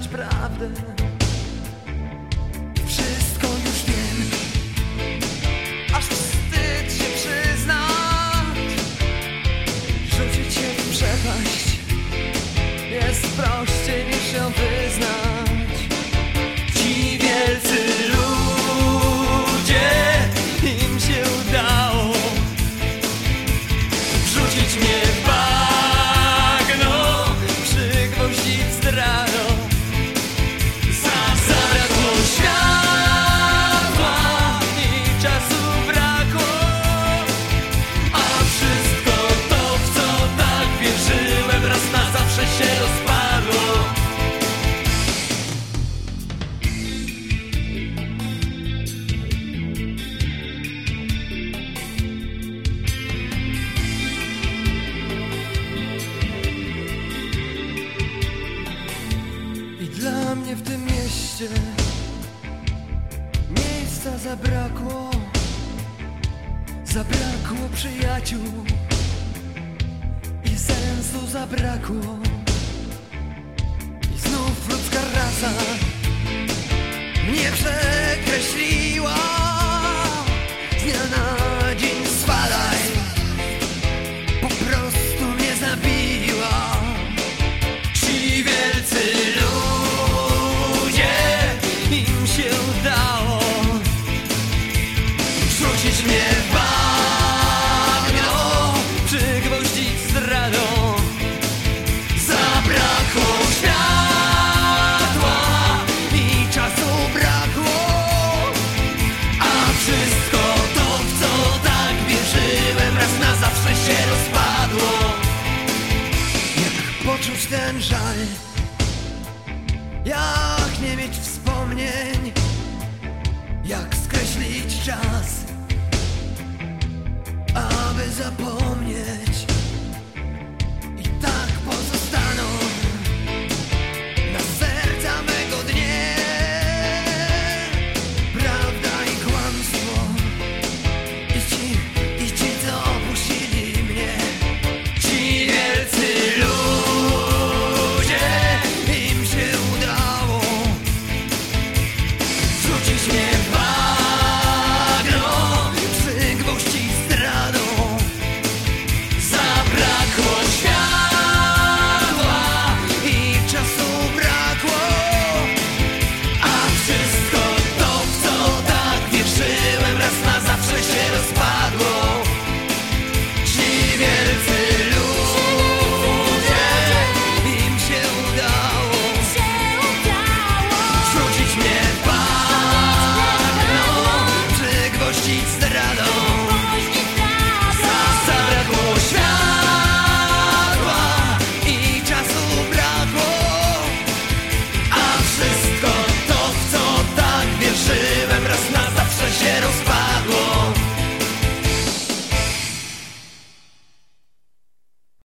znać prawdę. Wszystko już wiem, aż wstyd się przyznać. Rzucić się w przepaść jest prościej niż ją wyznać. Ci wielcy ludzie, im się udało wrzucić mnie w bagno, przygwoździć zdradą. Zabrakło światła i czasu brakło, a wszystko to, w co tak wierzyłem, raz na zawsze się rozpadło. I dla mnie w tym mieście miejsca zabrakło. Zabrakło przyjaciół i sensu zabrakło. I znów ludzka rasa mnie przekreśliła. Z dnia na dzień spadaj, po prostu mnie zabiła. Ci wielcy ludzie, im się udało wrzucić mnie w bagno, przygwoździć zdradą. Zabrakło światła i czasu brakło, a wszystko to, w co tak wierzyłem, raz na zawsze się rozpadło. Jak poczuć ten żal, jak nie mieć wspomnień, jak skreślić czas, aby zapomnieć.